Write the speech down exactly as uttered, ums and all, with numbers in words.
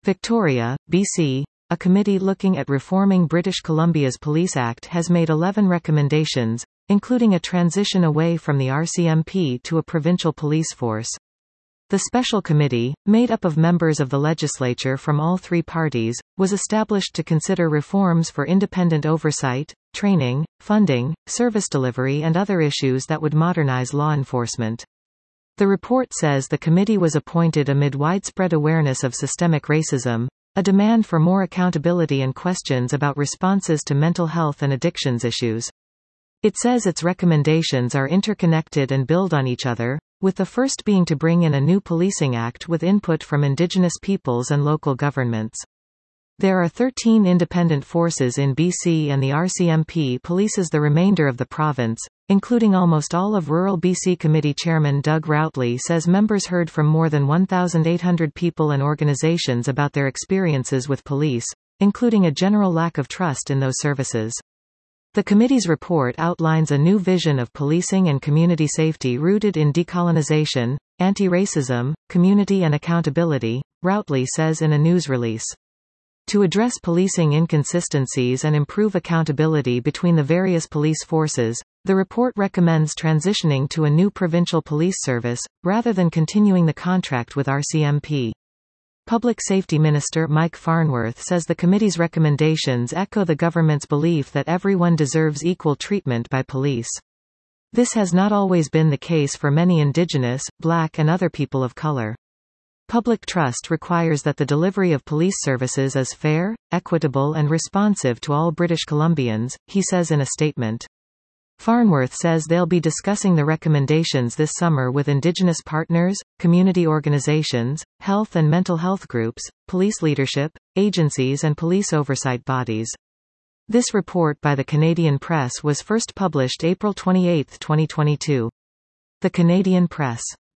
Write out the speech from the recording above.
Victoria, B C. A committee looking at reforming British Columbia's Police Act has made eleven recommendations, including a transition away from the R C M P to a provincial police force. The special committee, made up of members of the legislature from all three parties, was established to consider reforms for independent oversight, training, funding, service delivery and other issues that would modernize law enforcement. The report says the committee was appointed amid widespread awareness of systemic racism, a demand for more accountability and questions about responses to mental health and addictions issues. It says its recommendations are interconnected and build on each other, with the first being to bring in a new policing act with input from Indigenous peoples and local governments. There are thirteen independent forces in B C and the R C M P polices the remainder of the province, including almost all of rural B C. Committee Chairman Doug Routley says members heard from more than one thousand eight hundred people and organizations about their experiences with police, including a general lack of trust in those services. The committee's report outlines a new vision of policing and community safety rooted in decolonization, anti-racism, community and accountability, Routley says in a news release. To address policing inconsistencies and improve accountability between the various police forces, the report recommends transitioning to a new provincial police service, rather than continuing the contract with R C M P. Public Safety Minister Mike Farnworth says the committee's recommendations echo the government's belief that everyone deserves equal treatment by police. This has not always been the case for many Indigenous, Black and other people of color. Public trust requires that the delivery of police services is fair, equitable and responsive to all British Columbians, he says in a statement. Farnworth says they'll be discussing the recommendations this summer with Indigenous partners, community organizations, health and mental health groups, police leadership, agencies and police oversight bodies. This report by the Canadian Press was first published April twenty-eighth, twenty twenty-two. The Canadian Press.